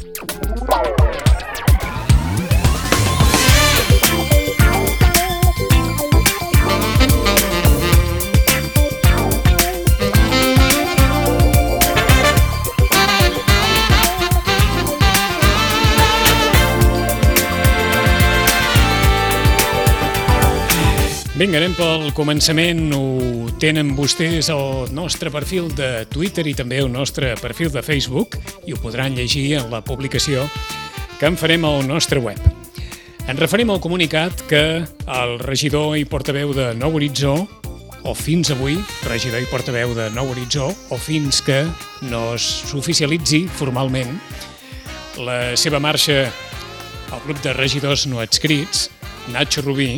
Vinga, anem pel començament. Ho tenen vostès al nostre perfil de Twitter i també al nostre perfil de Facebook i ho podran llegir en la publicació que en farem al nostre web. Ens referim al comunicat que el regidor i portaveu de Nou Horitzó, o fins avui, regidor i portaveu de Nou Horitzó, o fins que no s'oficialitzi formalment la seva marxa al grup de regidors no adscrits, Nacho Rubí,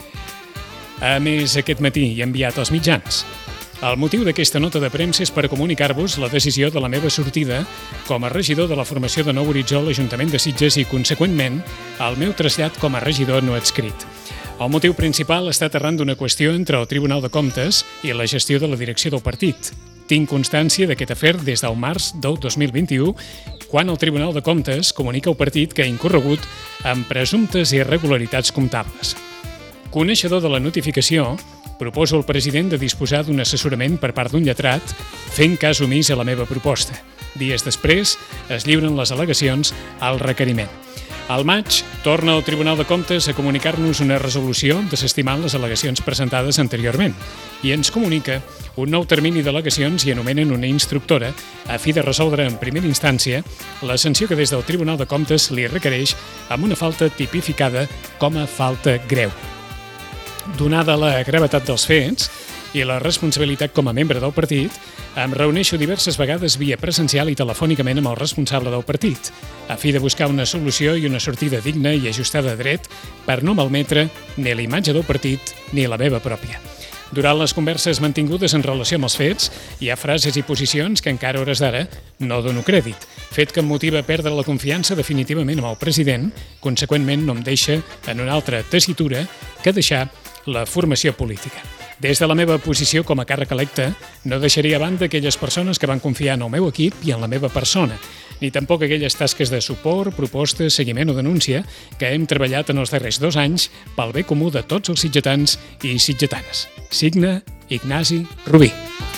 a més, aquest matí hi ha enviat als mitjans. El motiu d'aquesta nota de premsa és per comunicar-vos la decisió de la meva sortida com a regidor de la formació de Nou Horitzó a l'Ajuntament de Sitges i, conseqüentment, el meu trasllat com a regidor no adscrit. El motiu principal ha estat arran d'una qüestió entre el Tribunal de Comptes i la gestió de la direcció del partit. Tinc constància d'aquest afer des del març del 2021, quan el Tribunal de Comptes comunica al partit que ha incorregut en presumptes irregularitats comptables. Coneixedor de la notificació, proposo al president de disposar d'un assessorament per part d'un lletrat, fent cas omís a la meva proposta. Dies després, es lliuren les al·legacions al requeriment. Al maig, torna el Tribunal de Comptes a comunicar-nos una resolució desestimant les al·legacions presentades anteriorment i ens comunica un nou termini d'al·legacions i anomenen una instructora a fi de resoldre en primera instància la sanció que des del Tribunal de Comptes li requereix amb una falta tipificada com a falta greu. Donada la gravetat dels fets i la responsabilitat com a membre del partit, em reuneixo diverses vegades via presencial i telefònicament amb el responsable del partit, a fi de buscar una solució i una sortida digna i ajustada a dret per no malmetre ni la imatge del partit ni la meva pròpia. Durant les converses mantingudes en relació amb els fets, hi ha frases i posicions que encara a hores d'ara no dono crèdit, fet que em motiva a perdre la confiança definitivament amb el president, conseqüentment no em deixa en una altra tessitura que deixar la formació política. Des de la meva posició com a càrrec electe, no deixaria a banda aquelles persones que van confiar en el meu equip i en la meva persona, ni tampoc aquelles tasques de suport, propostes, seguiment o denúncia que hem treballat en els darrers 2 anys pel bé comú de tots els sitgetans i sitgetanes. Signa Ignasi Rubí.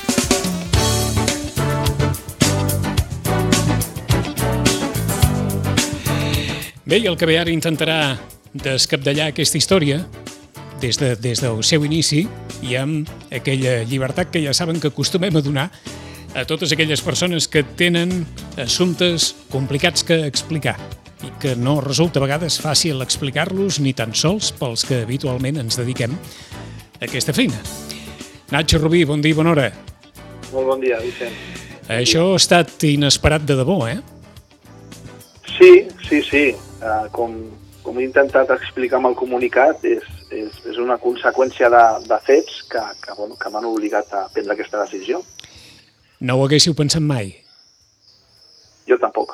Bé, i el que ve ara intentarà descapdallar aquesta història des del seu inici i amb aquella llibertat que ja saben que acostumem a donar a totes aquelles persones que tenen assumptes complicats que explicar i que no resulta a vegades fàcil explicar-los ni tan sols pels que habitualment ens dediquem a aquesta feina. Nacho Rubí, bon dia i bona hora. Molt bon dia, Vicent. Això ha estat inesperat de debò, eh? Sí. Com he intentat explicar amb el comunicat, és una conseqüència de fets que m'han obligat a prendre aquesta decisió. No ho haguéssiu pensat mai? Jo tampoc.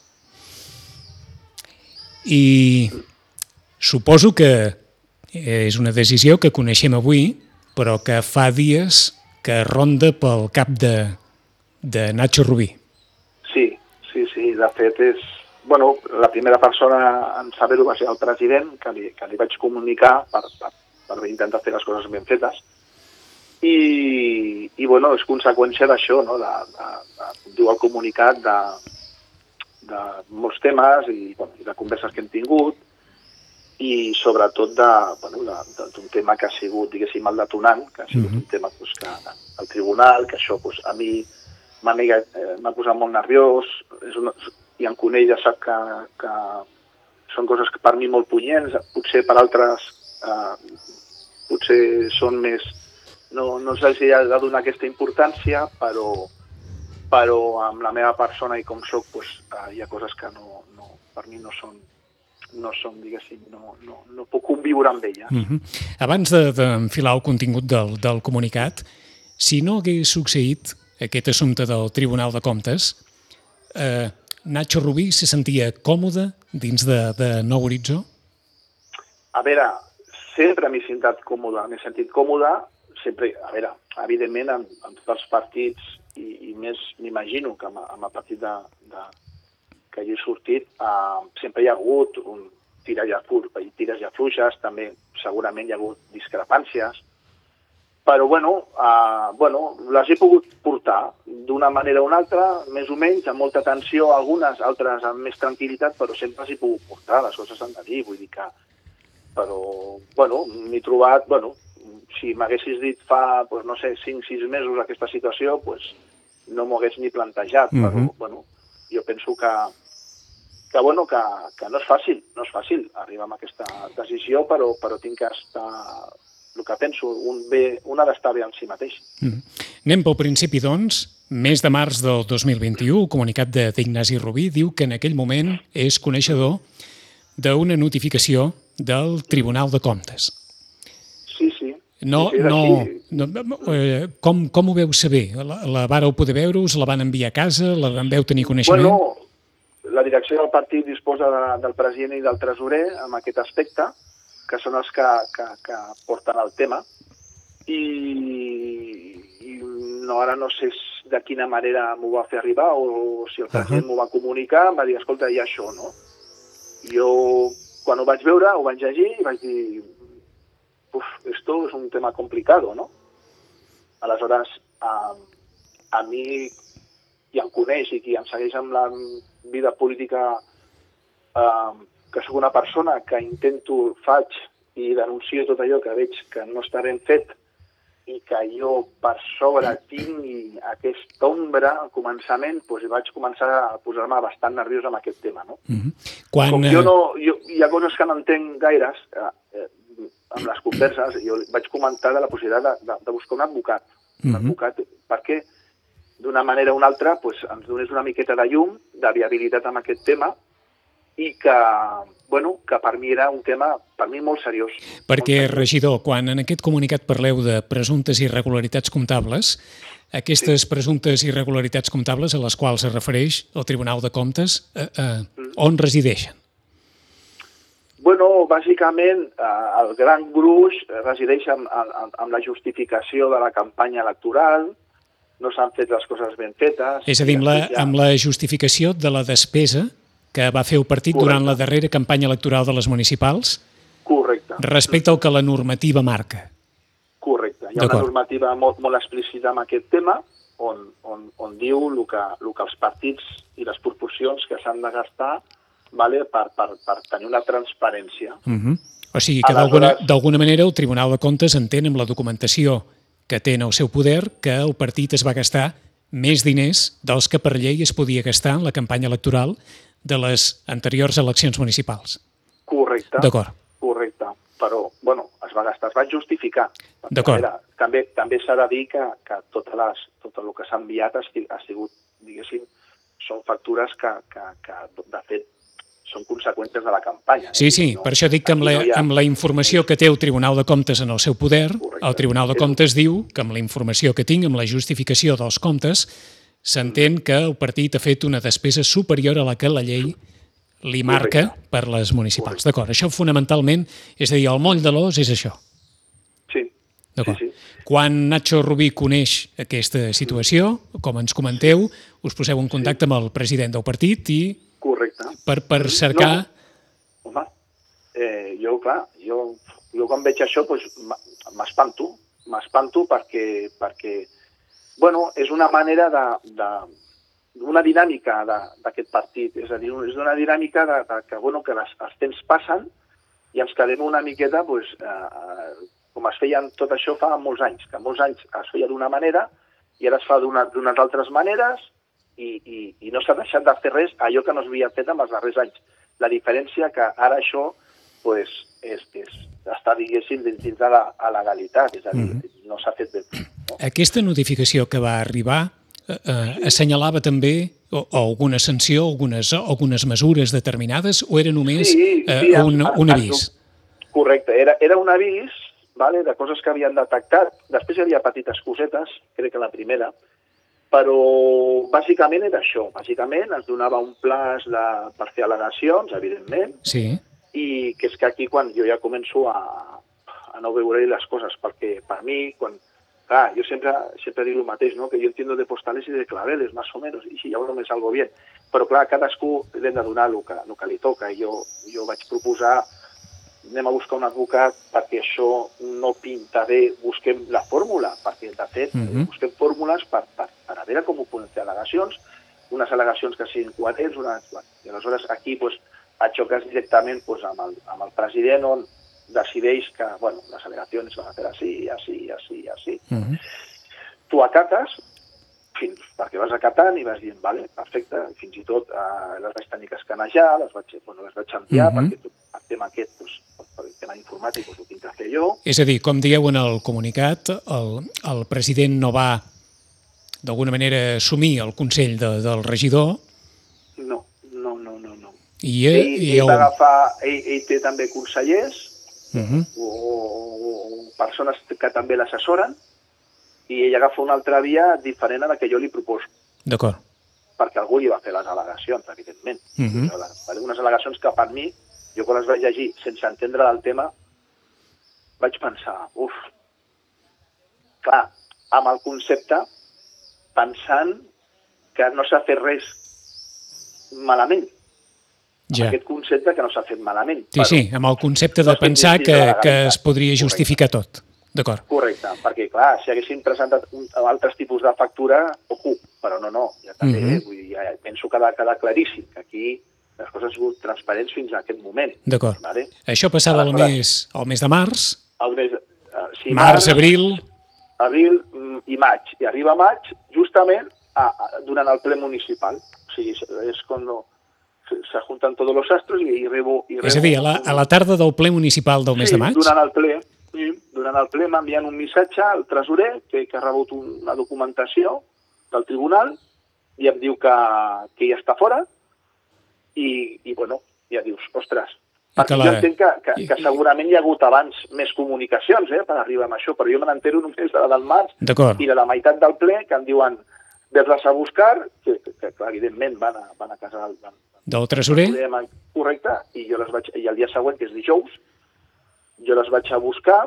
I suposo que és una decisió que coneixem avui, però que fa dies que ronda pel cap de Nacho Rubí. Sí. De fet, la primera persona en saber-ho va ser el president, que li vaig comunicar per intentar fer les coses ben fetes. I és conseqüència d'això, no? Diu el comunicat de molts temes i de converses que hem tingut i sobretot d'un tema que ha sigut, diguéssim, el detonant, que ha sigut un tema que el tribunal, que això a mi m'ha posat molt nerviós, i en Conell ja sap que són coses que per mi molt punyents, potser per altres potser són més... No se'ls ha de donar aquesta importància, però amb la meva persona i com soc hi ha coses que per mi no són, diguéssim, no puc conviure amb ella. Abans d'enfilar el contingut del comunicat, si no hagués succeït aquest assumpte del Tribunal de Comptes, Nacho Rubí se sentia còmode dins de Nou Horitzó? A veure, sempre m'he sentit còmode, sempre, evidentment, amb tots els partits i més m'imagino que amb el partit jo he sortit, sempre hi ha hagut tires i afluixes, també segurament hi ha hagut discrepàncies, però les he pogut portar d'una manera o una altra, més o menys, amb molta tensió, algunes, altres amb més tranquil·litat, però sempre s'hi pogut portar, les coses s'han de dir, vull dir que... Però, m'he trobat, si m'haguessis dit fa, 5-6 mesos aquesta situació, no m'ho hagués ni plantejat, però, jo penso que no és fàcil arribar a aquesta decisió, però tinc que estar, el que penso, un ha d'estar bé amb si mateix. Anem pel principi, doncs. Mes de març del 2021, el comunicat d'Ignasi Rubí diu que en aquell moment és coneixedor d'una notificació del Tribunal de Comptes. Sí. Com ho veu saber? La vàreu poder veure? Us la van enviar a casa? La veu tenir coneixement? La direcció del partit disposa del president i del tresorer en aquest aspecte, que són els que porten el tema, i ara no sé de quina manera m'ho va fer arribar o si el president m'ho va comunicar, em va dir, escolta, hi ha això, no? Jo, quan ho vaig veure, ho vaig llegir i vaig dir, esto es un tema complicado, ¿no? Aleshores, a mi, qui em coneix i qui em segueix amb la vida política, que sóc una persona que faig i denuncio tot allò que veig que no està ben fet i que jo per sobre tingui aquesta ombra al començament, vaig començar a posar-me bastant nerviós amb aquest tema, no? Com hi ha coses que no entenc gaires amb les converses, jo vaig comentar de la possibilitat de buscar un advocat, perquè d'una manera o una altra ens donés una miqueta de llum, de viabilitat amb aquest tema, i que per mi era un tema, molt seriós. Perquè, regidor, quan en aquest comunicat parleu de presumptes irregularitats comptables, aquestes presumptes irregularitats comptables a les quals es refereix el Tribunal de Comptes, on resideixen? Bàsicament, el gran gruix resideix en la justificació de la campanya electoral, no s'han fet les coses ben fetes... És a dir, amb la justificació de la despesa que va fer el partit durant la darrera campanya electoral de les municipals? Correcte. Respecte al que la normativa marca? Correcte. Hi ha una normativa molt explícita en aquest tema, on diu el que els partits i les proporcions que s'han de gastar per tenir una transparència. O sigui que d'alguna manera el Tribunal de Comptes entén amb la documentació que té en el seu poder que el partit es va gastar més diners dels que per llei es podia gastar en la campanya electoral de les anteriors eleccions municipals. Correcte. D'acord. Correcte. Però, es va gastar, es va justificar. D'acord. També s'ha de dir que tot el que s'ha enviat ha sigut, diguéssim, són factures que de fet, són conseqüències de la campanya. Sí, per això dic que amb la informació que té el Tribunal de Comptes en el seu poder, el Tribunal de Comptes diu que amb la informació que tinc, amb la justificació dels comptes, s'entén que el partit ha fet una despesa superior a la que la llei li marca per les municipals. D'acord, això fonamentalment, és a dir, el moll de l'os és això. Sí. D'acord. Quan Nacho Rubí coneix aquesta situació, com ens comenteu, us poseu en contacte amb el president del partit i... Correcte. Per cercar... Home, jo quan veig això m'espanto perquè és una manera una dinàmica d'aquest partit, és a dir, és una dinàmica que els temps passen i ens quedem una miqueta com es feien tot això fa molts anys, que molts anys es feia d'una manera i ara es fa d'unes altres maneres i no s'ha deixat de fer res allò que no s'havia fet en els darrers anys. La diferència que ara això està, diguéssim, dins de la legalitat, és a dir, no s'ha fet bé. Aquesta notificació que va arribar assenyalava també alguna sanció, algunes mesures determinades, o era només un avís? Correcte, era un avís de coses que havien detectat. Després hi havia petites cosetes, crec que la primera, però bàsicament era això. Bàsicament ens donava un plaç per fer al·legacions, evidentment, i que és que aquí quan jo ja començo a no veure les coses, perquè per mi, quan Clar, jo sempre dic el mateix, no? Que jo entiendo de postales y de claveles, más o menos, i si ja no me salgo bien. Però clar, cadascú li hem de donar el que li toca, i jo vaig proposar anem a buscar un advocat perquè això no pinta bé, busquem la fórmula, perquè de fet busquem fórmules per a veure com ho podem fer al·legacions, unes al·legacions que siguin coherents, i aleshores aquí xoques directament amb el president on decideix que les al·legacions van a fer així. Tu acates, perquè vas acatant i vas dient, vale, perfecte, fins i tot les vaig tenir que escanejar, les vaig enviar, perquè el tema aquest, per el tema informàtic, ho tinc de fer jo. És a dir, com dieu en el comunicat, el president no va, d'alguna manera, assumir el consell del regidor. No. Ell té també consellers o persones que també l'assessoren, i ell agafa una altra via diferent a la que jo li proposo. D'acord. Perquè algú li va fer les al·legacions, evidentment. Unes al·legacions que per mi, jo quan les vaig llegir sense entendre el tema, vaig pensar, clar, amb el concepte, pensant que no s'ha fet res malament. Ja. Aquest concepte que no s'ha fet malament. Sí, amb el concepte de pensar que es podria justificar tot. D'acord. Correcte, perquè clar, si haguessin presentat altres tipus de factura, però no, ja també, penso que ha de quedar claríssim, que aquí les coses han sigut transparents fins a aquest moment. D'acord. Això passava el mes de març, març, abril i maig. I arriba maig justament durant el ple municipal. O sigui, és quan se juntan tots els astros i rebo... És a dir, a la tarda del ple municipal del mes de maig? Sí, durant el ple m'envien un missatge al tresorer que ha rebut una documentació del tribunal i em diu que ja està fora i ja dius, ostres, perquè jo entenc que segurament hi ha hagut abans més comunicacions per arribar a això, però jo me n'entero només de la del març i de la meitat del ple que em diuen ves-les a buscar, que clar, evidentment van a casa del tresorer. Correcte, i el dia següent, que és dijous, jo les vaig a buscar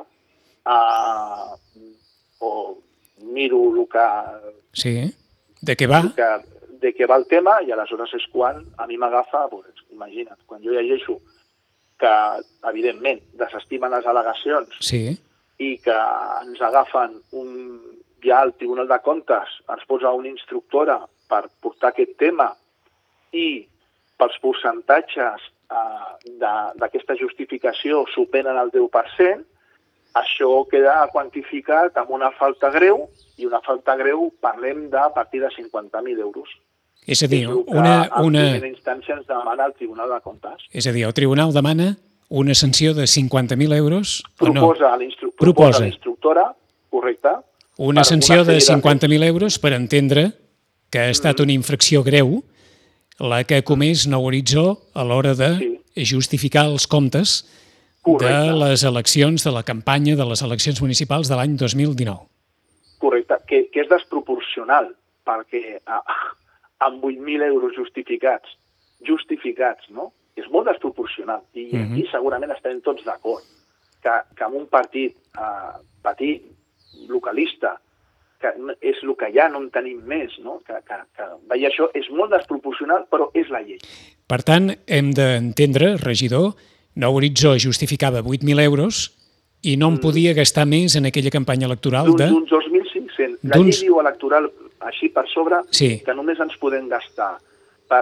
o miro el que... Sí, de què va? De què va el tema, i aleshores és quan a mi m'agafa, imagina't, quan jo llegeixo que, evidentment, desestimen les al·legacions i que ens agafen ja el Tribunal de Comptes, ens posa una instructora per portar aquest tema i pels percentatges d'aquesta justificació superen el 10%, això queda quantificat amb una falta greu, i una falta greu parlem de a partir de 50.000 euros. És a dir, en primera instància ens demana el Tribunal de Comptes. És a dir, el Tribunal demana una sanció de 50.000 euros o no? Proposa l'instructora, correcte. Una sanció de 50.000 euros per entendre que ha estat una infracció greu la que ha comès Nou Horitzó a l'hora de justificar els comptes de les eleccions, de la campanya de les eleccions municipals de l'any 2019. Correcte, que és desproporcional, perquè amb 8.000 euros justificats, no? És molt desproporcional. I aquí segurament estarem tots d'acord que amb un partit petit, localista, que és el que ja no en tenim més, no? Que això és molt desproporcional, però és la llei. Per tant, hem d'entendre, regidor, Nou Horitzó justificava 8.000 euros i no en podia gastar més en aquella campanya electoral de... D'uns 2.500. La llei diu electoral, així per sobre, que només ens podem gastar per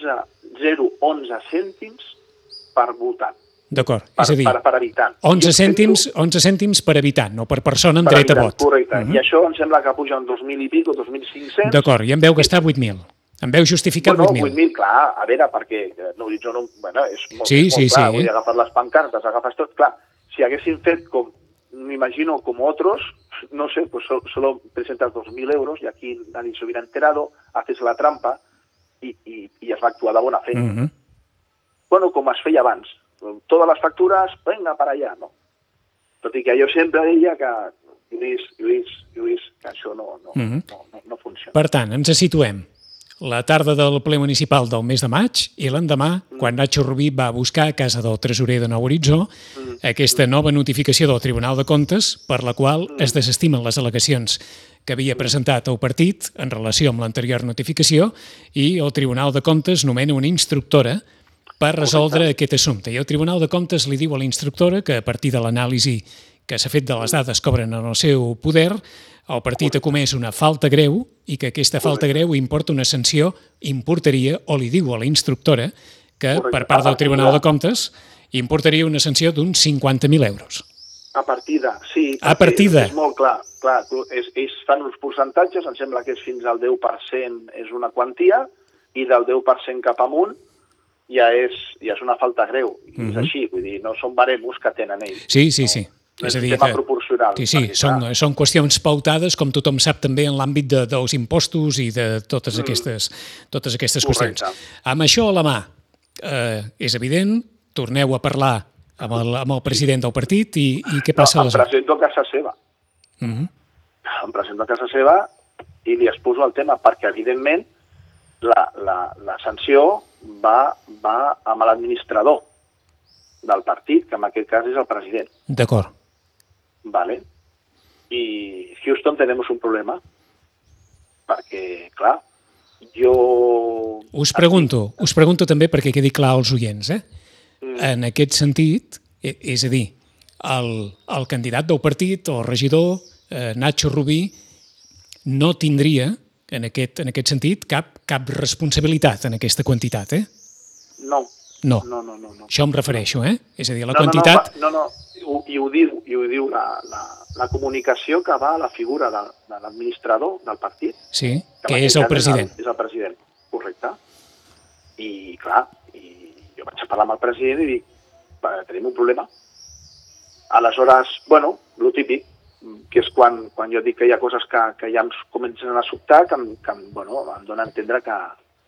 11 cèntims per votant. D'acord, és a dir, per habitant. 11 cèntims per habitant, no per persona amb dret a vot. Correcte, i això em sembla que puja en 2.000 i pico, 2.500. D'acord, i en veu gastar 8.000. En veu justificar 8.000. 8.000, clar, a veure, perquè Nou Horitzó és molt clar, vull dir, agafar les pancartes, agafes tot, clar, si haguessin fet com, m'imagino, com otros, no sé, pues solo presentas 2.000 euros y aquí nadie se hubiera enterado, haces la trampa y es va actuar de bona fe. Bueno, com es feia abans, totes les factures, venga para allá, no? Tot i que jo sempre deia que, Lluís, que això no funciona. Per tant, ens situem. la tarda del ple municipal del mes de maig i l'endemà, quan Nacho Rubí va buscar a casa del tresorer de Nou Horitzó aquesta nova notificació del Tribunal de Comptes per la qual es desestimen les al·legacions que havia presentat el partit en relació amb l'anterior notificació i el Tribunal de Comptes nomena una instructora per resoldre aquest assumpte. I el Tribunal de Comptes li diu a la instructora que a partir de l'anàlisi que s'ha fet de les dades que obren en el seu poder, el partit ha comès una falta greu i que aquesta falta greu importaria, o li diu a la instructora, que per part del Tribunal de Comptes importaria una sanció d'uns 50.000 euros. A partir de, sí. A partir de. És molt clar. Ells fan uns percentatges, em sembla que és fins al 10% és una quantia, i del 10% cap amunt ja és una falta greu. És així, vull dir, no són baremus que tenen ells. Sí. No és un tema proporcional. Sí, són qüestions pautades, com tothom sap també en l'àmbit dels impostos i de totes aquestes qüestions. Amb això a la mà, és evident, torneu a parlar amb el president del partit i què passa aleshores? Em presento a casa seva. Em presento a casa seva i li exposo el tema, perquè evidentment la sanció va amb l'administrador del partit, que en aquest cas és el president. D'acord. Vale. Y Houston tenemos un problema, perquè, clar, jo... Us pregunto també perquè quedi clar als oients, En aquest sentit, és a dir, el candidat del partit, o el regidor, Nacho Rubí, no tindria, en aquest sentit, cap responsabilitat en aquesta quantitat, No. Això em refereixo, És a dir, la quantitat... No, i ho diu la comunicació que va a la figura de l'administrador del partit. Sí, que és el president. És el president, correcte. I, clar, jo vaig a parlar amb el president i dic, tenim un problema. Aleshores, bueno, el típic, que és quan jo dic que hi ha coses que ja em comencen a sobtar, que em dona a entendre que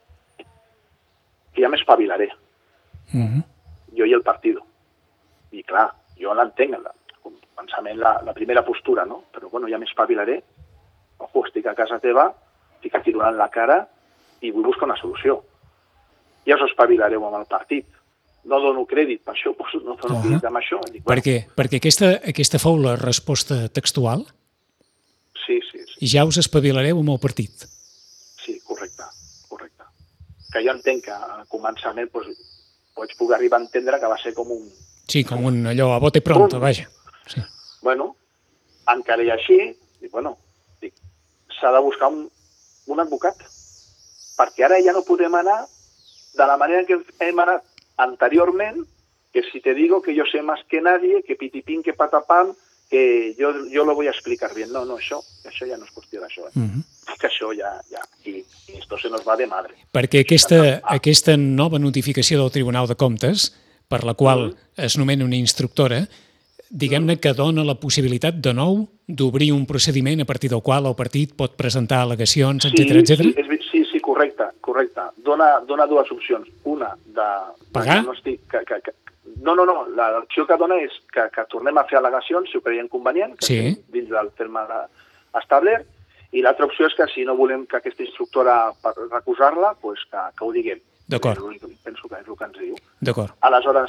ja m'espavilaré. Jo i el partit. I clar, jo l'entenc, el pensament, la primera postura, no? Però bueno, ja m'espavilaré. Ojo, estic a casa teva, estic aquí donant la cara i vull buscar una solució. Ja us espavilareu amb el partit. No dono crèdit per això, no dono crèdit amb això. Dic, per què? Perquè aquesta fou la resposta textual? Sí. I ja us espavilareu amb el partit? Sí, correcte. Que jo entenc que al començament pots poder arribar a entendre que va ser com un... Sí, com un allò a bote pronto, vaja. Sí. Bueno, encara i així, s'ha de buscar un advocat, perquè ara ja no podem anar de la manera que hem anat anteriorment, que si te digo que yo sé más que nadie, que pitipín, que patapam, que yo lo voy a explicar bien. No, això ja no és qüestió d'això. Que això ja... I esto se nos va de madre. Perquè aquesta nova notificació del Tribunal de Comptes, per la qual es nomena una instructora, diguem-ne que dona la possibilitat de nou d'obrir un procediment a partir del qual el partit pot presentar al·legacions, etc. Sí, correcte. Dona dues opcions. Una de... Pagar? No, l'opció que dona és que tornem a fer al·legacions, si ho creiem convenient, dins del terme establert, i l'altra opció és que si no volem que aquesta instructora recusar-la, que ho diguem. D'acord. Penso que és el que ens diu. D'acord. Aleshores,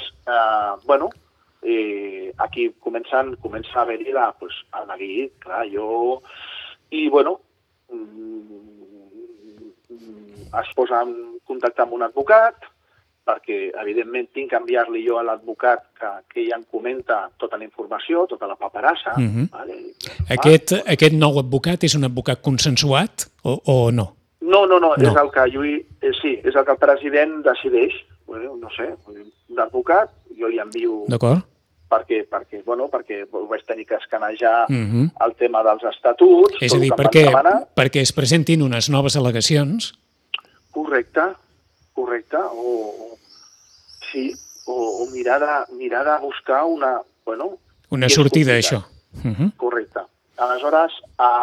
aquí comença a haver-hi el neguit, clar, jo... I, es posa en contacte amb un advocat, perquè, evidentment, tinc que enviar-li jo a l'advocat que ella em comenta tota la informació, tota la paperassa. Vale? Aquest nou advocat és un advocat consensuat o no? No, és el que és el que el president decideix. No sé, l'advocat, jo li envio... D'acord. Perquè vaig tenir que escanejar el tema dels estatuts... És a dir, perquè es presentin unes noves al·legacions... Correcte, o mirar de buscar una... una sortida, això. Correcte. Aleshores,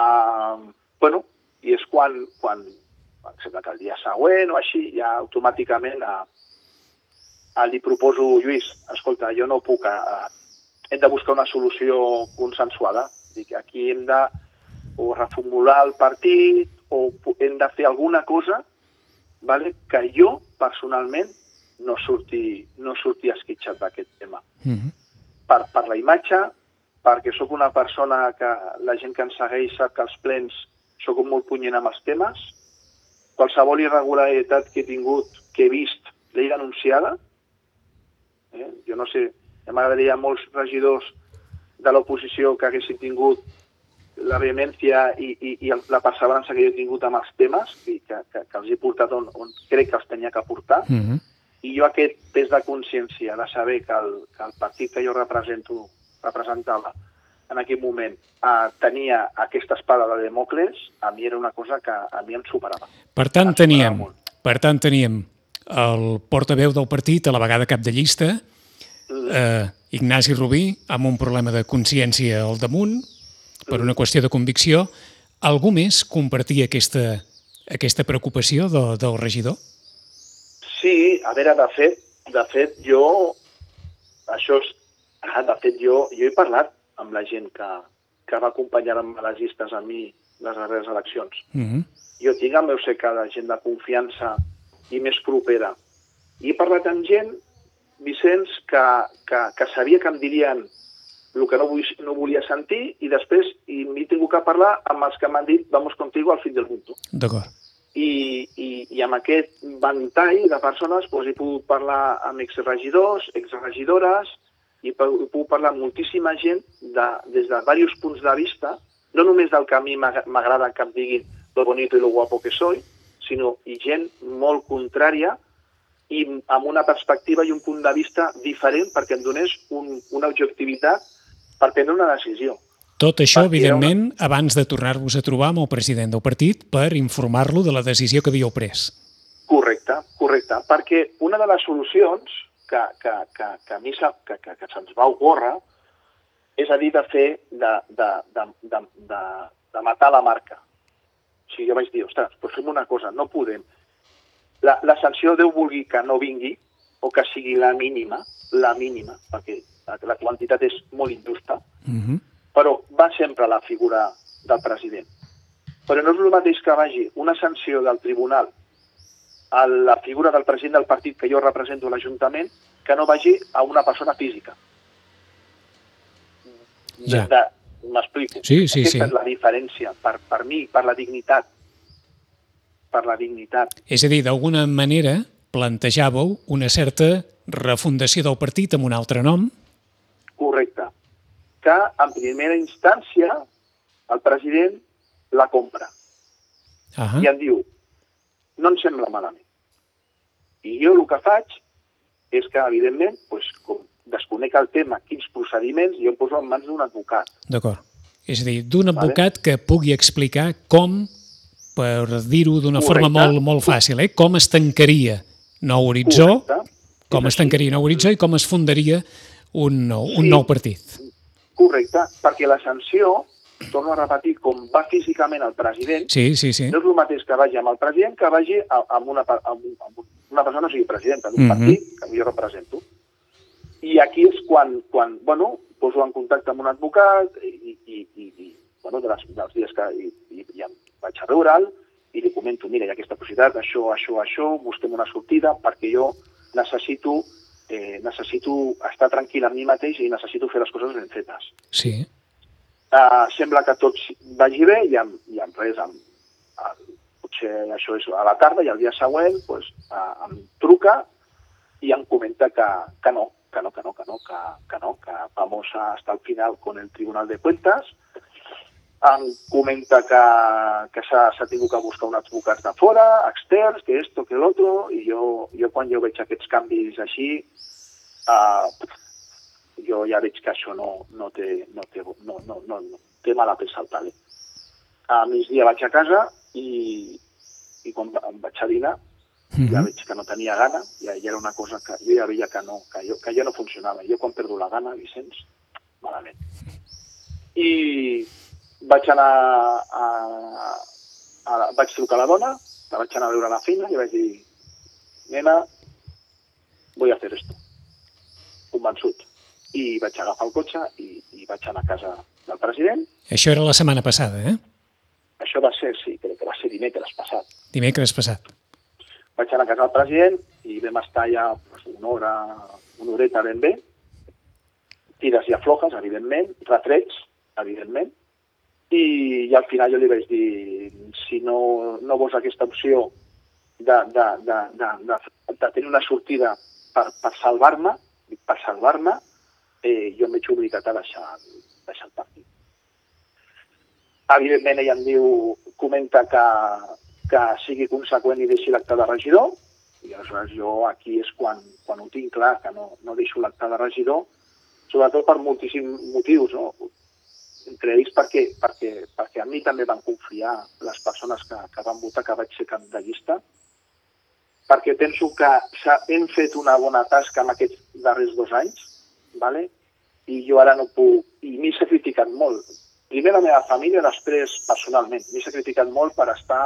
i és quan sembla que el dia següent o així, ja automàticament li proposo, Lluís, escolta, jo no puc... Hem de buscar una solució consensuada. Dic, aquí hem de o reformular el partit o hem de fer alguna cosa vale? Que jo, personalment, no surti esquitxat d'aquest tema. Per la imatge, perquè sóc una persona que la gent que ens segueix sap que als plens sóc molt punyent amb els temes. Qualsevol irregularitat que he tingut, que he vist, l'he denunciada. Jo no sé, m'agradaria molts regidors de l'oposició que haguessin tingut la vehemència i la perseverança que jo he tingut amb els temes, que els he portat on crec que els tenia que portar. I jo aquest pes de consciència de saber que el partit que jo representava en aquell moment tenia aquesta espada de Demòcles, a mi era una cosa que a mi em superava. Per tant, teníem el portaveu del partit, a la vegada cap de llista, Ignasi Rubí, amb un problema de consciència al damunt, per una qüestió de convicció. Algú més compartia aquesta preocupació del regidor? Sí, a veure, de fet, jo he parlat amb la gent que va acompanyar-me a les llistes a mi les darreres eleccions. Jo tinc el meu cercle de gent de confiança i més propera. I he parlat amb gent, Vicenç, que sabia que em dirien el que no volia sentir i després m'he tingut que parlar amb els que m'han dit vamos contigo al fin del mundo. D'acord. I amb aquest ventall de persones he pogut parlar amb exregidors, exregidores, i he pogut parlar amb moltíssima gent des de diversos punts de vista, no només del que a mi m'agrada que em diguin lo bonito i lo guapo que soy, sinó gent molt contrària i amb una perspectiva i un punt de vista diferent perquè em donés una objectivitat per prendre una decisió. Tot això, evidentment, abans de tornar-vos a trobar amb el president del partit per informar-lo de la decisió que havíeu pres. Correcte, perquè una de les solucions que a mi que se'ns va ocórrer és a dir, de matar la marca. O sigui, jo vaig dir, ostres, doncs fem una cosa, no podem. La sanció Déu vulgui que no vingui o que sigui la mínima, perquè la quantitat és molt injusta, però va sempre la figura del president. Però no és el mateix que vagi una sanció del tribunal a la figura del president del partit que jo represento a l'Ajuntament que no vagi a una persona física. M'explico. Sí. Aquesta és la diferència per mi, per la dignitat. És a dir, d'alguna manera plantejàveu una certa refundació del partit amb un altre nom? Correcte. Que en primera instància el president la compra. I em diu, no em sembla malament. I jo el que faig és que, evidentment, com desconec el tema, quins procediments, jo em poso en mans d'un advocat. D'acord. És a dir, d'un advocat que pugui explicar com, per dir-ho d'una forma molt fàcil, com es tancaria Nou Horitzó, i com es fundaria un nou partit. Correcte, perquè la sanció, torno a repetir, com va físicament el president, no és el mateix que vagi amb el president que vagi amb una persona, o sigui, presidenta d'un partit que jo represento. I aquí és quan poso en contacte amb un advocat i dels dies que ja vaig a veure'l i li comento, mira, hi ha aquesta possibilitat, això, busquem una sortida perquè jo necessito estar tranquil amb mi mateix i necessito fer les coses ben fetes. Sí. Sembla que tot vagi bé i en res, potser això és a la tarda i el dia següent em truca i em comenta que no, que vamos a hasta el final con el Tribunal de Cuentas. Em comenta que s'ha tingut que buscar uns advocats de fora, externs, que esto, que l'altro, i jo quan veig aquests canvis així, jo ja veig que això no té mala peça al talent. A migdia vaig a casa i quan em vaig a dinar ja veig que no tenia gana, ja era una cosa que jo ja veia que ja no funcionava. Jo quan perdo la gana, Vicenç, malament. I vaig trucar a la dona, la vaig anar a veure a la feina i vaig dir, nena, voy a hacer esto. Convençut. I vaig agafar el cotxe i vaig anar a casa del president. Això era la setmana passada, eh? Això va ser, sí, crec que va ser dimecres passat. Dimecres passat. Vaig anar a casa del president i vam estar ja una horeta ben bé, tires i aflojes, evidentment, retrets, evidentment, i al final jo li vaig dir, si no vols aquesta opció de tenir una sortida per salvar-me, jo em veig obligat a deixar el partit. Evidentment ella em diu, comenta que sigui conseqüent i deixi l'acte de regidor, i aleshores jo aquí és quan ho tinc clar, que no deixo l'acte de regidor, sobretot per moltíssims motius, no? Entre ells perquè a mi també van confiar les persones que van votar que vaig ser cap de llista, perquè penso que hem fet una bona tasca en aquests darrers 2 anys, ¿vale? I jo ara no puc, i m'he sacrificat molt. Primer la meva família, després personalment. M'he sacrificat molt per estar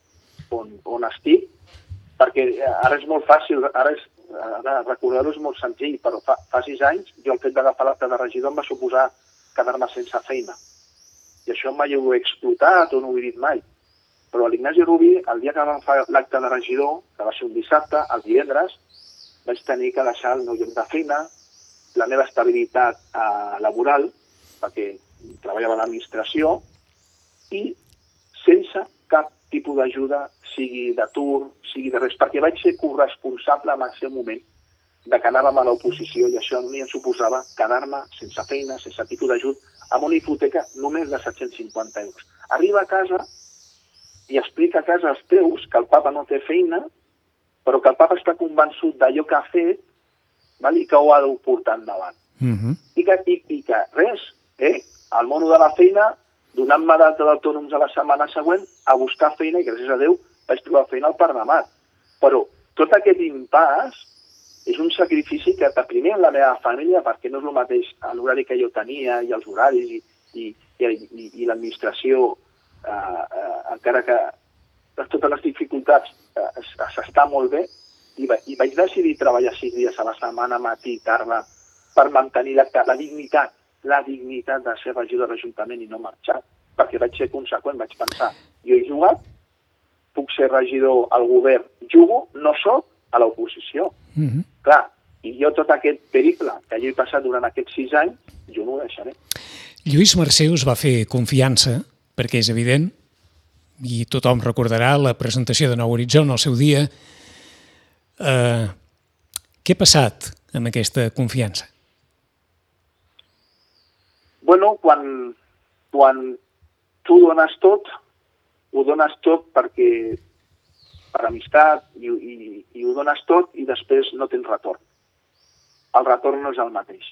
on estic, perquè ara és molt fàcil, ara recordar-ho és molt senzill, però fa 6 anys jo el fet d'agafar l'acte de regidor em va suposar quedar-me sense feina. I això mai ho he explotat o no ho he dit mai. Però a l'Ignasi Rubí, el dia que vam fer l'acte de regidor, que va ser un dissabte, el divendres, vaig tenir que deixar el meu lloc de feina, la meva estabilitat laboral, perquè treballava a l'administració, i sense cap tipus d'ajuda, sigui d'atur, sigui de res, perquè vaig ser corresponsable en el seu moment de que anàvem a l'oposició i això a mi em suposava quedar-me sense feina, sense tipus d'ajut, amb una hipoteca només de 750 euros. Arriba a casa i explica a casa als teus que el papa no té feina, però que el papa està convençut d'allò que ha fet, val? I que ho ha de portar endavant. I que res, el mono de la feina, donant-me data d'autònoms a la setmana següent, a buscar feina, i gràcies a Déu vaig trobar feina al Parc de Mar. Però tot aquest impàs és un sacrifici que primer en la meva família, perquè no és el mateix l'horari que jo tenia i els horaris i l'administració, encara que per totes les dificultats s'està molt bé, i vaig decidir treballar 6 dies a la setmana, matí i tarda, per mantenir la dignitat de ser regidor de l'Ajuntament i no marxar, perquè vaig ser conseqüent, vaig pensar, jo he jugat, puc ser regidor al govern, jugo, no soc a l'oposició. Clar, i jo tot aquest periple que jo he passat durant aquests 6 anys, jo no ho deixaré. Lluís Mercè us va fer confiança, perquè és evident, i tothom recordarà la presentació de Nou Horitzó en el seu dia. Què ha passat amb aquesta confiança? Bueno, quan tu dones tot, ho dones tot perquè per amistat i ho dones tot i després no tens retorn. El retorn no és el mateix.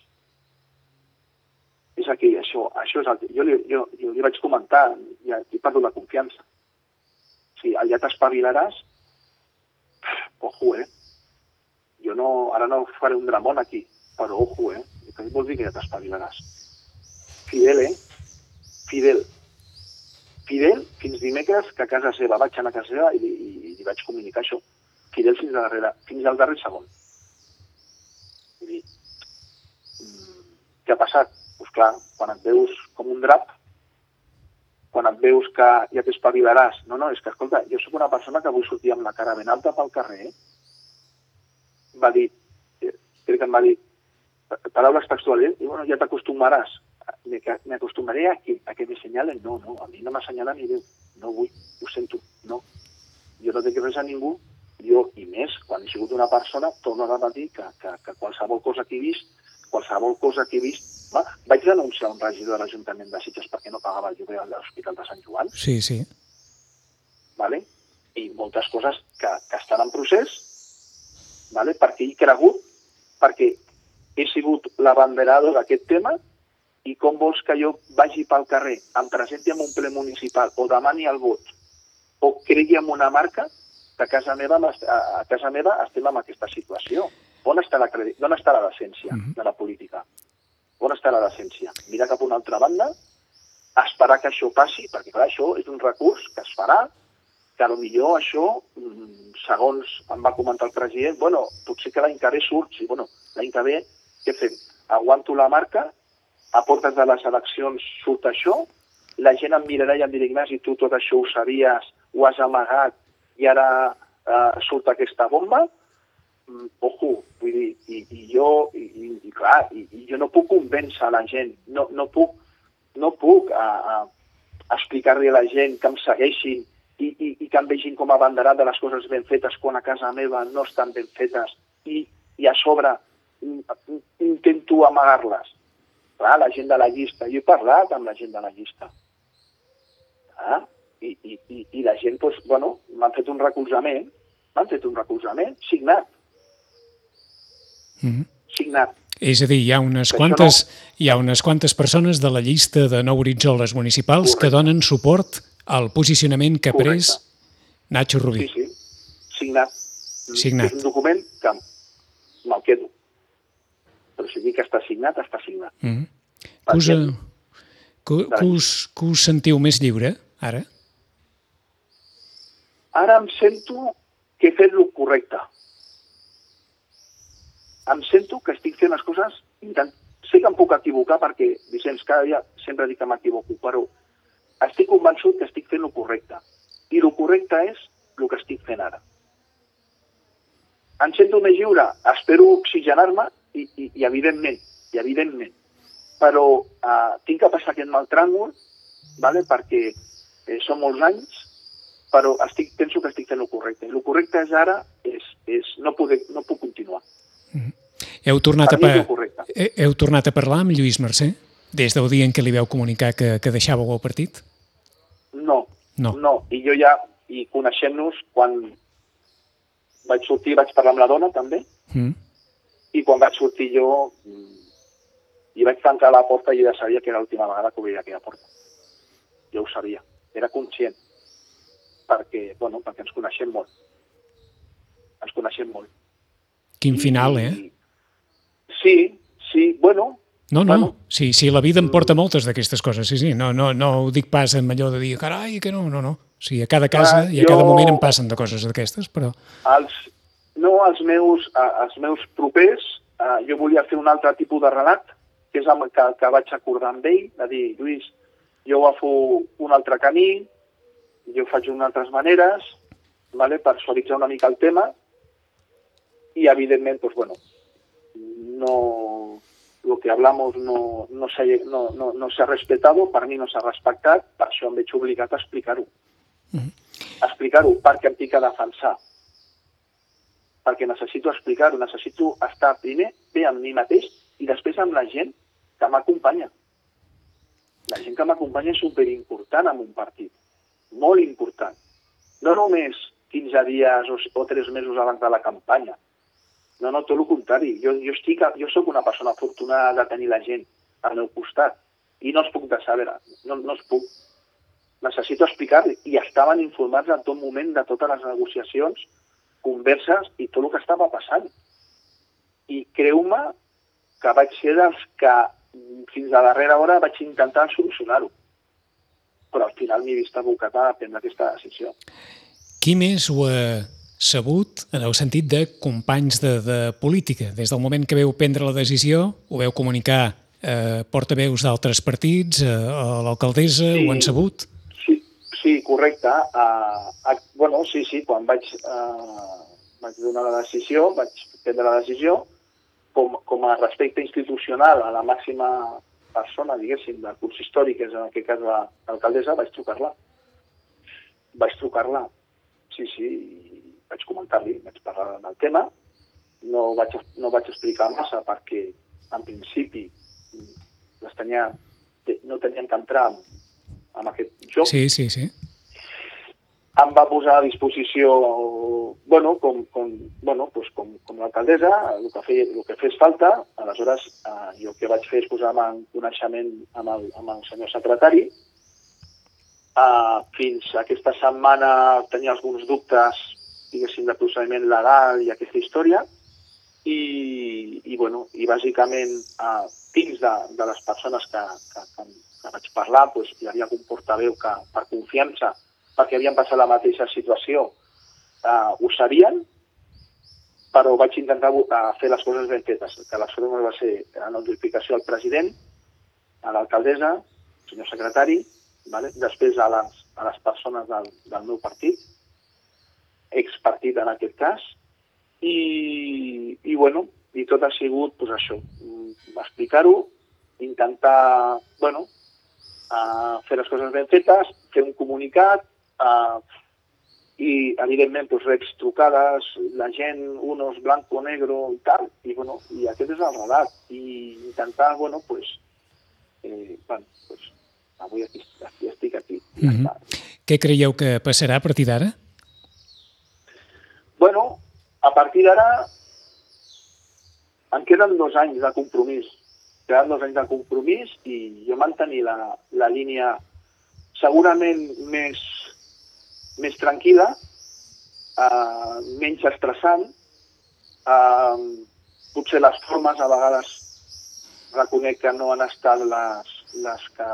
És aquí, això és el que... Jo li vaig comentar, ja parlo de confiança. Si allà t'espavilaràs, ojo, Jo ara no faré un dramón aquí, però ojo, Què vol dir que ja t'espavilaràs? Fidel, Fidel, fins dimecres, que a casa seva vaig anar a casa seva i li vaig comunicar això. Fidel fins al darrer segon. Vull dir, què ha passat? Doncs clar, quan et veus com un drap, quan et veus que ja t'espavilaràs. No, és que, escolta, jo soc una persona que vull sortir amb la cara ben alta pel carrer. Va dir, crec que em va dir, paraules textuals, i bueno, ja t'acostumaràs. Me acostumaré a que me señalen. No, a mi no m'assenyala ni Déu. No vull, ho sento, no. Jo no dic res a ningú, jo, i més, quan he sigut una persona, torno a repetir que qualsevol cosa que he vist, vaig denunciar un regidor de l'Ajuntament de Sitges perquè no pagava el lloguer a l'Hospital de Sant Joan. Sí. Vale? I moltes coses que estan en procés, vale? Perquè he cregut, perquè he sigut l'abanderado d'aquest tema. I com vols que jo vagi pel carrer, em presenti en un ple municipal o demani el vot o cregui en una marca que a casa meva estem en aquesta situació? On està la decència de la política? On està la decència? Mirar cap a una altra banda, esperar que això passi, perquè clar, això és un recurs que es farà, que potser això, segons em va comentar el president, potser que l'any que ve surt, sí, l'any que ve, què fem? Aguanto la marca, a portes de les eleccions surt això, la gent em mirarà i em dirà, Ignasi, tu tot això ho sabies, ho has amagat, i ara surt aquesta bomba, ojo, vull dir, i jo no puc convèncer la gent, no puc explicar-li a la gent que em segueixin i que em vegin com a abanderat de les coses ben fetes quan a casa meva no estan ben fetes i a sobre intento amagar-les. Clar, la gent de la llista, jo he parlat amb la gent de la llista. I la gent, doncs, bueno, m'han fet un recolzament signat. Signat. És a dir, hi ha unes quantes persones de la llista de Nou Horitzó, les municipals, que donen suport al posicionament que ha pres Nacho Rubí. Sí, signat. És un document que me'l quedo. Però si dic que està signat, està signat. Que us sentiu més lliure, ara? Ara em sento que he fet el correcte. Em sento que estic fent les coses, sé que em puc equivocar perquè, Vicenç, cada dia sempre dic que m'equivoco, però estic convençut que estic fent el correcte. I el correcte és el que estic fent ara. Em sento més lliure, espero oxigenar-me i evidentment. Però tinc que passar aquest mal tràngol, perquè són molts anys, però penso que estic fent el correcte. El correcte és ara, no puc continuar. Heu tornat a parlar amb Lluís Mercè des del dia en què li veu comunicar que deixàveu el partit? No. I jo ja, i coneixent-nos, quan vaig sortir vaig parlar amb la dona també, i quan vaig sortir jo i vaig tancar la porta i ja sabia que era l'última vegada que obria aquella porta. Jo ho sabia, era conscient, perquè ens coneixem molt. Quin final, Sí, bueno... No, sí, la vida em porta moltes d'aquestes coses, sí, no ho dic pas amb allò de dir, carai, que no. Sí, a cada casa i a cada moment em passen de coses d'aquestes, però... Els meus propers, jo volia fer un altre tipus de relat, que és el que vaig acordar amb ell, de dir, Lluís, jo agafo un altre camí, jo faig d'unes altres maneres, per suavitzar una mica el tema, i evidentment, lo que hablamos no se ha respetado, per mi no s'ha respectat, per això em veig obligat a explicar-ho. Explicar-ho perquè em tinc que defensar. Perquè necessito explicar-ho, necessito estar primer bé amb mi mateix i després amb la gent que m'acompanya. La gent que m'acompanya és superimportant en un partit, molt important. No només 15 dies o 3 mesos abans de la campanya. No, tot el contrari. Jo soc una persona afortunada de tenir la gent al meu costat i no els puc deixar, no els puc. Necessito explicar-li. I estaven informats en tot moment de totes les negociacions, converses i tot el que estava passant. I creu-me que vaig ser dels que fins a darrera hora vaig intentar solucionar-ho. Però al final m'he vist abocat a prendre aquesta decisió. Qui més ho ha sabut en el sentit de companys de política? Des del moment que veu prendre la decisió, ho veu comunicar portaveus d'altres partits, a l'alcaldessa, ho han sabut? Sí, correcte. Quan vaig donar la decisió, vaig prendre la decisió, com a respecte institucional a la màxima persona, diguéssim, del consistori, que és en aquest cas l'alcaldessa, vaig trucar-la. Sí, vaig comentar-li, vaig parlar del tema, no vaig explicar massa perquè en principi no tenien que entrar en aquest joc. Sí. Em va posar a disposició, com l'alcaldessa, el que fes falta. Aleshores, jo el que vaig fer és posar-me en coneixement amb el senyor secretari. Fins aquesta setmana tenia alguns dubtes, diguéssim, de procediment legal i aquesta història. I bàsicament tics de les persones que vaig parlar, hi havia un portaveu que per confiança, perquè havien passat la mateixa situació, ho sabien, però vaig intentar fer les coses ben fetes, que les coses va ser la notificació al president, a l'alcaldessa, al senyor secretari, després a les persones del meu partit, expartit en aquest cas, i bueno, i tot ha sigut doncs això, explicar-ho, intentar, bueno, fer les coses ben fetes, fer un comunicat, i evidentment doncs, reps trucades, la gent, unos blanco, negro i tal, i bueno, i aquest és el relat, i intentar, bueno, pues, avui estic aquí. Què creieu que passarà a partir d'ara? Bueno, a partir d'ara em queden 2 anys de compromís. I jo mantenir la línia segurament més tranquil·la, menys estressant. Potser les formes a vegades reconec que no han estat les que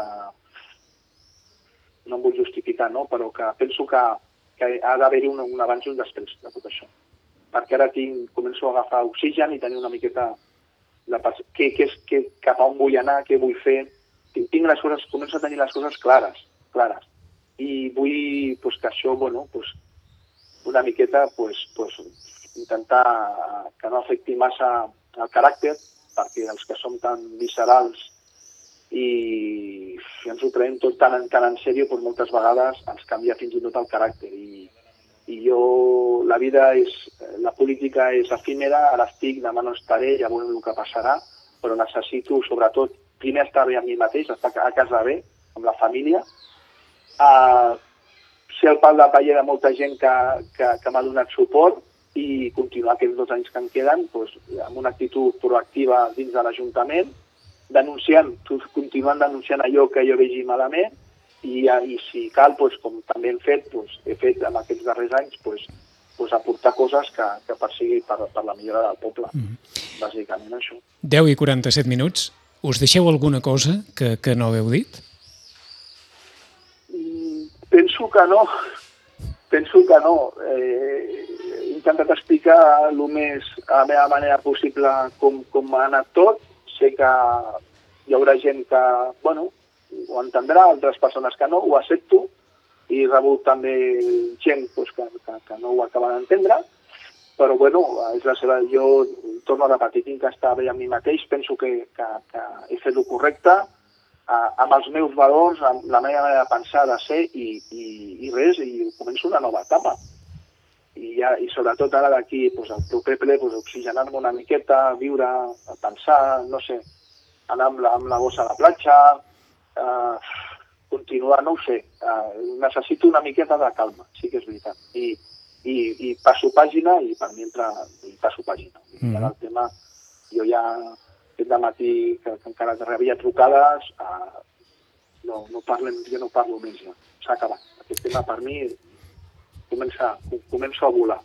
no em vull justificar, no? Però que penso que ha d'haver-hi un abans i un després de tot això. Perquè ara començo a agafar oxigen i tenir una miqueta cap a on vull anar, què vull fer. Començo a tenir les coses clares. I vull que això, una miqueta, intentar que no afecti massa el caràcter, perquè els que som tan viscerals i ens ho traiem tot tan en sèrio, moltes vegades ens canvia fins i tot el caràcter. I jo, la política és efímera, ara estic, demà no estaré, ja veurem el que passarà, però necessito, sobretot, primer estar bé amb mi mateix, estar a casa bé, amb la família, ser el pal de paller de molta gent que m'ha donat suport i continuar aquests 2 anys que em queden amb una actitud proactiva dins de l'Ajuntament, continuant denunciant allò que jo vegi malament i si cal, com també he fet en aquests darrers anys, aportar coses que persigui per la millora del poble. Bàsicament això. 10 i 47 minuts. Us deixeu alguna cosa que no hagueu dit? Penso que no. He intentat explicar el més a la meva manera possible com ha anat tot. Sé que hi haurà gent que, ho entendrà, altres persones que no, ho accepto, i he rebut també gent que no ho acaba d'entendre, però és la seva... Jo torno a repetir, tinc que estar bé amb mi mateix, penso que he fet el correcte, amb els meus valors, amb la meva manera de pensar, de ser, i començo una nova etapa. I sobretot ara d'aquí, el proper ple, oxigenar-me una miqueta, viure, pensar, no sé, anar amb la bossa a la platja, continuar, no ho sé, necessito una miqueta de calma, sí que és veritat. I passo pàgina, i per mi passo pàgina. I ara el tema, jo ja aquest dematí, que encara rebia trucades, jo no parlo més ja, s'ha acabat. Aquest tema per mi començo a volar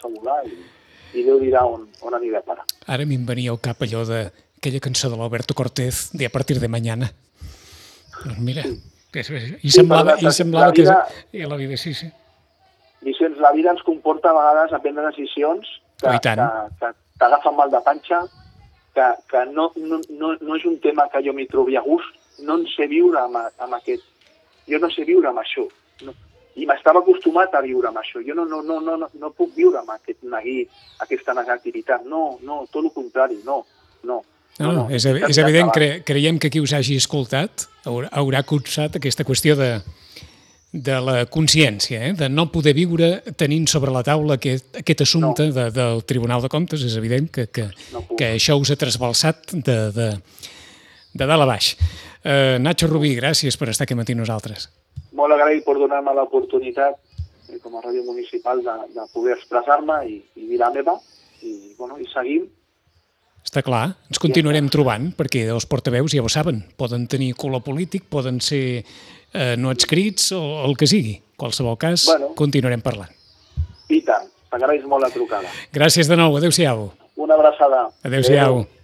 i Déu dirà on aniré a parar. Ara m'hi venia al cap allò d'aquella cançó de l'Alberto Cortés, de A partir de mañana. Doncs mira, i semblava que és la vida, sí. Vicenç, la vida ens comporta a vegades a prendre decisions que t'agafen mal de panxa, que no és un tema que jo m'hi trobi a gust, no en sé viure amb aquest... Jo no sé viure amb això. I m'estava acostumat a viure amb això. Jo no puc viure amb aquest neguit, aquesta negativitat. No, tot el contrari, no. És evident, creiem que qui us hagi escoltat haurà copsat aquesta qüestió de la consciència, de no poder viure tenint sobre la taula aquest assumpte del Tribunal de Comptes. És evident que això us ha trasbalsat de dalt a baix. Nacho Rubí, gràcies per estar aquí amb nosaltres. Molt agraït per donar-me l'oportunitat com a ràdio municipal de poder expressar-me i dir la meva i seguim. Està clar, ens continuarem trobant perquè els portaveus ja ho saben, poden tenir color polític, poden ser no adscrits o el que sigui. En qualsevol cas, continuarem parlant. I tant, t'agraeix molt la trucada. Gràcies de nou, adéu-siau. Una abraçada. Adéu-siau.